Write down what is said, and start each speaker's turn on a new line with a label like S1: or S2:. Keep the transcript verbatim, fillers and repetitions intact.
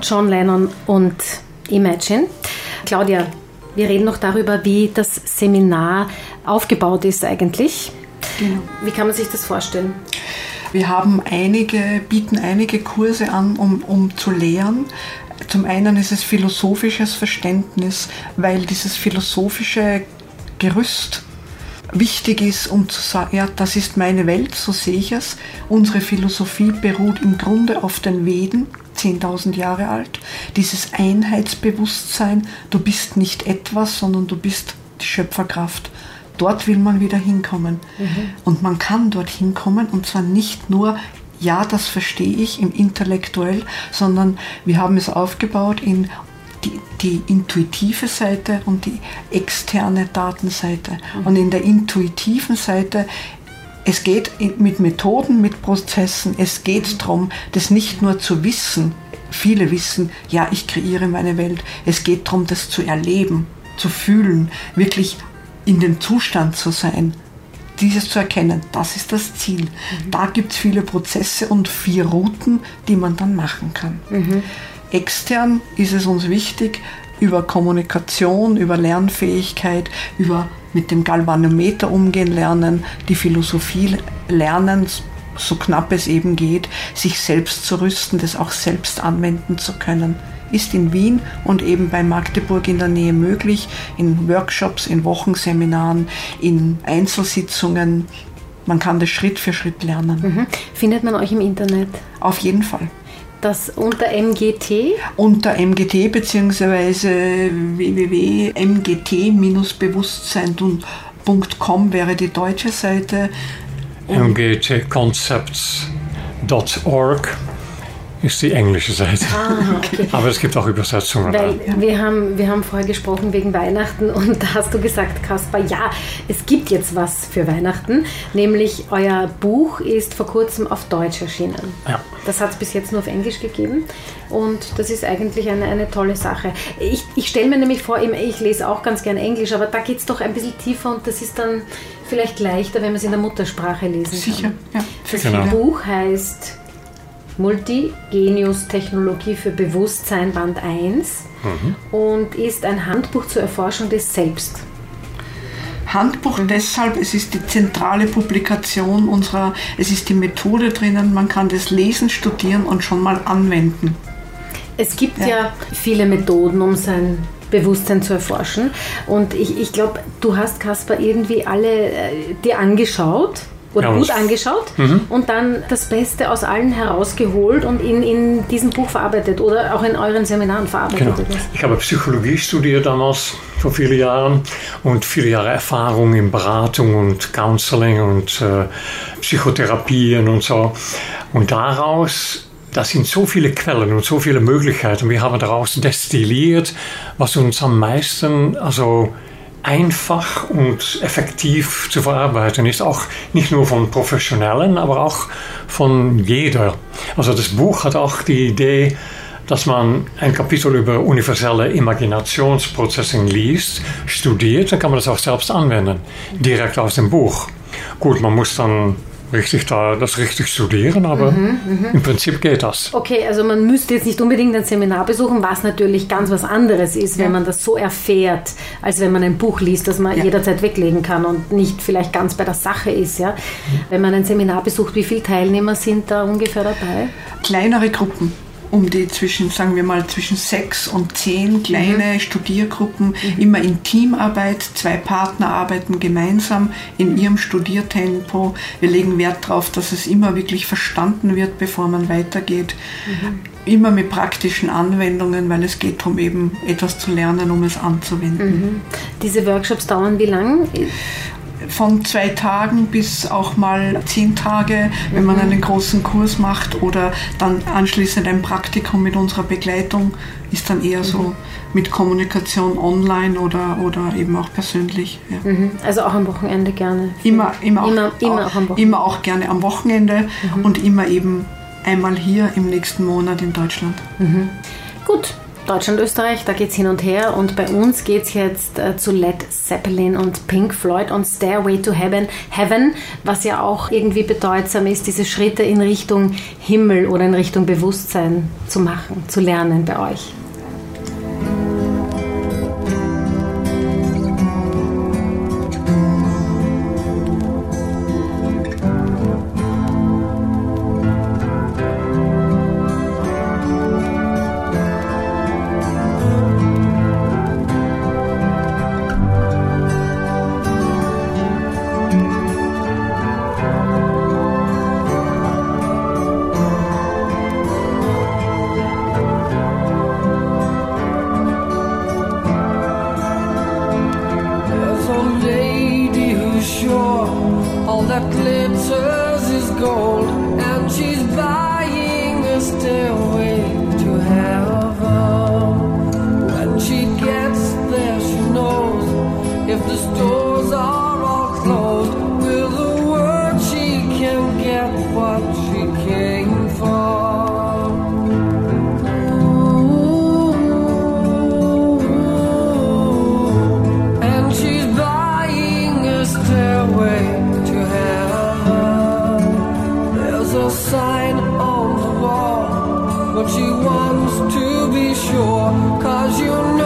S1: John Lennon und Imagine. Claudia, wir reden noch darüber, wie das Seminar aufgebaut ist eigentlich. Genau. Wie kann man sich das vorstellen?
S2: Wir haben einige, bieten einige Kurse an, um, um zu lehren. Zum einen ist es philosophisches Verständnis, weil dieses philosophische Gerüst wichtig ist, um zu sagen, ja, das ist meine Welt, so sehe ich es. Unsere Philosophie beruht im Grunde auf den Veden, zehntausend Jahre alt. Dieses Einheitsbewusstsein, du bist nicht etwas, sondern du bist die Schöpferkraft. Dort will man wieder hinkommen. Mhm. Und man kann dort hinkommen, und zwar nicht nur, ja, das verstehe ich, im Intellektuell, sondern wir haben es aufgebaut in die, die intuitive Seite und die externe Datenseite. Mhm. Und in der intuitiven Seite, es geht mit Methoden, mit Prozessen, es geht mhm. darum, das nicht nur zu wissen. Viele wissen, ja, ich kreiere meine Welt. Es geht darum, das zu erleben, zu fühlen, wirklich in dem Zustand zu sein, dieses zu erkennen, das ist das Ziel. Mhm. Da gibt es viele Prozesse und vier Routen, die man dann machen kann. Mhm. Extern ist es uns wichtig, über Kommunikation, über Lernfähigkeit, über mit dem Galvanometer umgehen lernen, die Philosophie lernen, so knapp es eben geht, sich selbst zu rüsten, das auch selbst anwenden zu können. Ist in Wien und eben bei Magdeburg in der Nähe möglich, in Workshops, in Wochenseminaren, in Einzelsitzungen. Man kann das Schritt für Schritt lernen.
S1: Mhm. Findet man euch im Internet?
S2: Auf jeden Fall.
S1: Das unter M G T?
S2: Unter M G T bzw. w w w punkt m g t dash bewusstsein punkt com wäre die deutsche Seite.
S3: m g t concepts punkt org ist die englische Seite. Ah, okay. Aber es gibt auch Übersetzungen.
S1: Weil wir haben, wir haben vorher gesprochen wegen Weihnachten und da hast du gesagt, Kaspar, ja, es gibt jetzt was für Weihnachten, nämlich euer Buch ist vor kurzem auf Deutsch erschienen. Ja. Das hat es bis jetzt nur auf Englisch gegeben und das ist eigentlich eine, eine tolle Sache. Ich, ich stelle mir nämlich vor, ich lese auch ganz gern Englisch, aber da geht es doch ein bisschen tiefer und das ist dann vielleicht leichter, wenn man es in der Muttersprache lesen
S2: Sicher,
S1: kann.
S2: Sicher,
S1: ja. Das
S2: genau.
S1: Buch heißt Multigenius-Technologie für Bewusstsein Band eins mhm. und ist ein Handbuch zur Erforschung des Selbst.
S2: Handbuch deshalb, es ist die zentrale Publikation unserer, es ist die Methode drinnen, man kann das lesen, studieren und schon mal anwenden.
S1: Es gibt ja, ja viele Methoden, um sein Bewusstsein zu erforschen und ich, ich glaube, du hast, Kaspar, irgendwie alle äh, dir angeschaut. Oder ja, gut angeschaut mhm. und dann das Beste aus allen herausgeholt und in, in diesem Buch verarbeitet oder auch in euren Seminaren verarbeitet.
S3: Genau. Ich habe Psychologie studiert damals, vor vielen Jahren und viele Jahre Erfahrung in Beratung und Counseling und äh, Psychotherapien und so. Und daraus, das sind so viele Quellen und so viele Möglichkeiten. Wir haben daraus destilliert, was uns am meisten, also einfach und effektiv zu verarbeiten ist, auch nicht nur von Professionellen, aber auch von jeder. Also das Buch hat auch die Idee, dass man ein Kapitel über universelle Imaginationsprozesse liest, studiert, dann kann man das auch selbst anwenden, direkt aus dem Buch. Gut, man muss dann richtig da das richtig studieren, aber mhm, im Prinzip geht das.
S1: Okay, also man müsste jetzt nicht unbedingt ein Seminar besuchen, was natürlich ganz was anderes ist, ja. wenn man das so erfährt, als wenn man ein Buch liest, das man ja. jederzeit weglegen kann und nicht vielleicht ganz bei der Sache ist. Ja? Mhm. Wenn man ein Seminar besucht, wie viele Teilnehmer sind da ungefähr dabei?
S2: Kleinere Gruppen. Um die zwischen, sagen wir mal, zwischen sechs und zehn kleine mhm. Studiergruppen, mhm. immer in Teamarbeit. Zwei Partner arbeiten gemeinsam in ihrem Studiertempo. Wir legen Wert darauf, dass es immer wirklich verstanden wird, bevor man weitergeht. Mhm. Immer mit praktischen Anwendungen, weil es geht darum, eben etwas zu lernen, um es anzuwenden.
S1: Mhm. Diese Workshops dauern wie lang?
S2: Von zwei Tagen bis auch mal zehn Tage, wenn man einen großen Kurs macht oder dann anschließend ein Praktikum mit unserer Begleitung, ist dann eher so mit Kommunikation online oder, oder eben auch persönlich. Ja.
S1: Also auch am Wochenende gerne?
S2: Immer, immer,
S1: immer,
S2: auch,
S1: immer, auch, am Wochenende.
S2: immer auch gerne am Wochenende mhm. und immer eben einmal hier im nächsten Monat in Deutschland.
S1: Mhm. Gut. Deutschland, Österreich, da geht es hin und her und bei uns geht es jetzt äh, zu Led Zeppelin und Pink Floyd und Stairway to Heaven, Heaven, was ja auch irgendwie bedeutsam ist, diese Schritte in Richtung Himmel oder in Richtung Bewusstsein zu machen, zu lernen bei euch.
S4: Sign on the wall, but she wants to be sure, 'cause you know